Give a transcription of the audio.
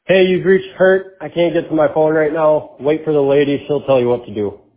Hey, you've reached Kurt. I can't get to my phone right now. Wait for the lady. She'll tell you what to do.